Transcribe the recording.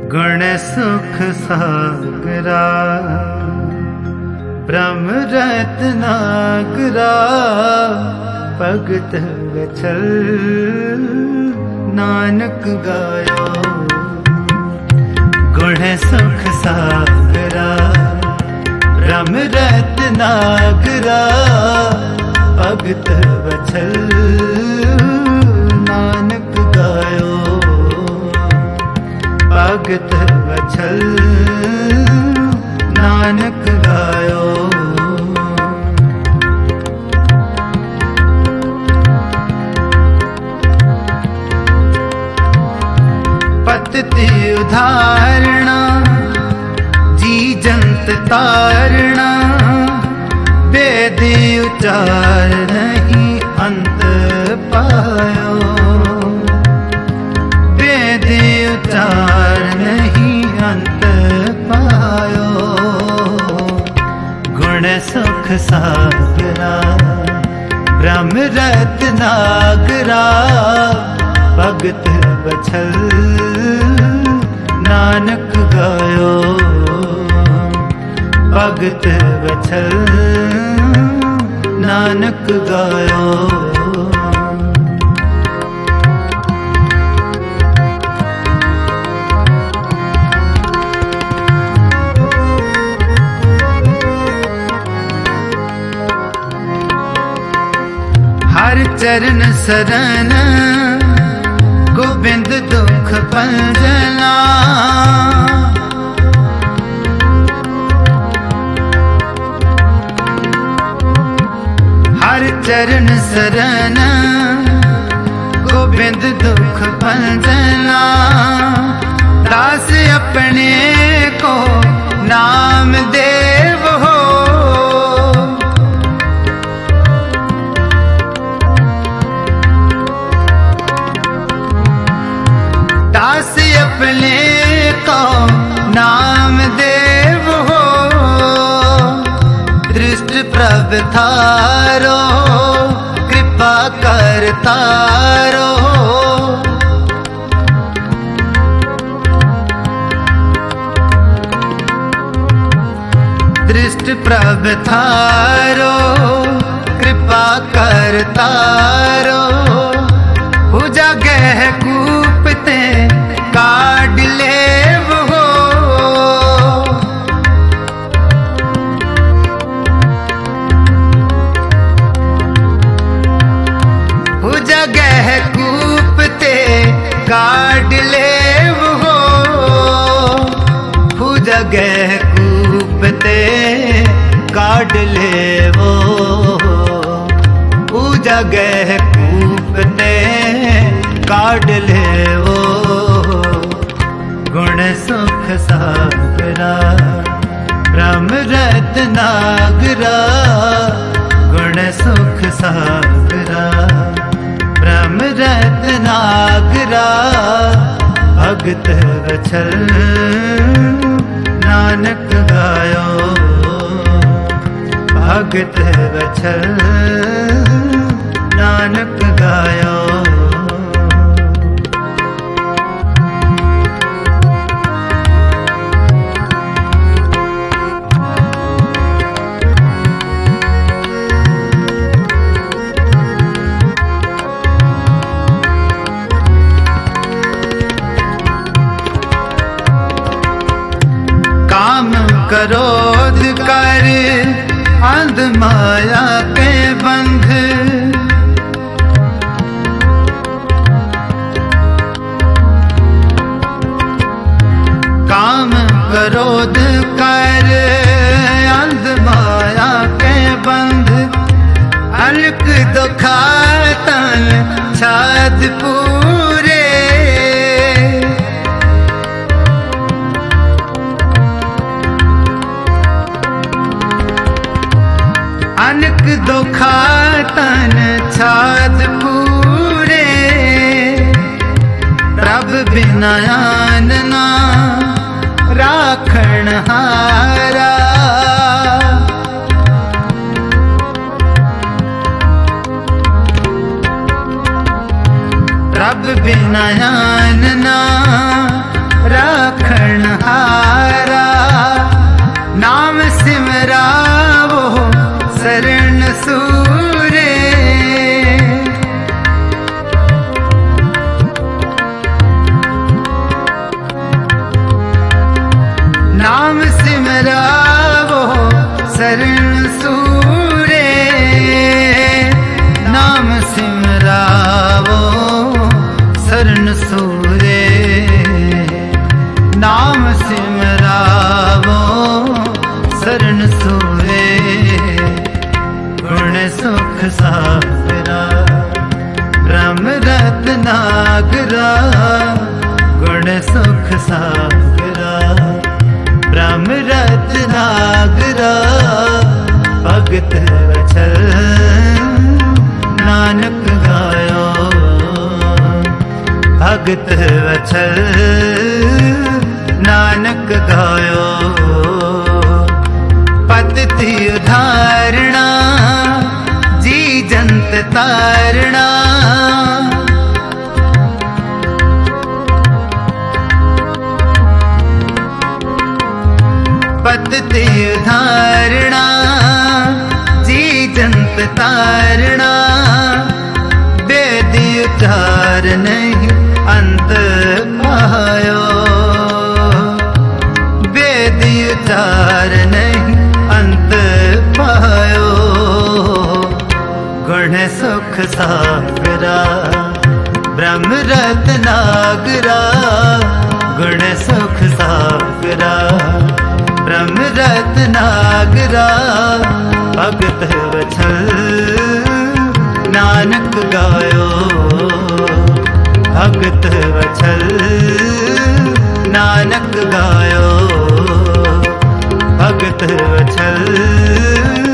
गुण सुख सागरा ब्रह्म रत्नाकरा भगत वत्सल नानक गायो। गुण सुख सागरा ब्रह्म रत्नाकरा भगत वत्सल नानक गायो। भगत वत्सल नानक गायो। पतति उदाहरणा जी जंत तारणा वेद उचार नहीं अंत पायो। वेद उचार नहीं अंत पायो। गुण सुख सागरा ब्रह्म रत्नाकरा भगत वत्सल नानक गायो। भगत वत्सल नानक गायो। हर चरण शरण गोविंद दुख भंजना। हर चरण शरण गोविंद दुख भंजना। दास अपने को नाम देव हो। दास अपने को नाम देव हो। दृष्ट प्रभ थारो कृपा कर तारो। दृष्ट प्रभ थारो कृपा कर तारो। भुजा गह कूपते काट लेव हो। भुजा गह कूपते काट लेव हो। भुजा गह कूपते काट लेवो। भुजा गह कूपते काट लेवो। गुण सुख सागरा ब्रह्म रत्नाकरा। गुण सुख सागरा ब्रह्म रत्नाकरा भगत वत्सल नानक गायो। भगत वत्सल नानक गायो। काम क्रोध कर अंध माया के बंध। काम क्रोध कर अंध माया के बंध। अलक दुखा तन छाद पूरे। अनक दुखा तन छाद पूरे। प्रभ बिना आनना राखण हारा। प्रभ बिना आनना राखण ब्रह्म रत्नागरा गुण सुख सागरा ब्रह्म रत्नागरा भगत वत्सल नानक गायो भगत वत्सल नानक गायो पतति उधारणा जी जंत तारणा पतति उधारणा जी जंत तारणा वेद उच्चार नहीं अंत पायो वेद उच्चार नहीं अंत पायो गुण सुख सागरा ब्रह्म रत्नागरा गुण सुख सागरा ब्रह्म रत्नागरा भगत वत्सल नानक गायो भगत वत्सल नानक गायो भगत वत्सल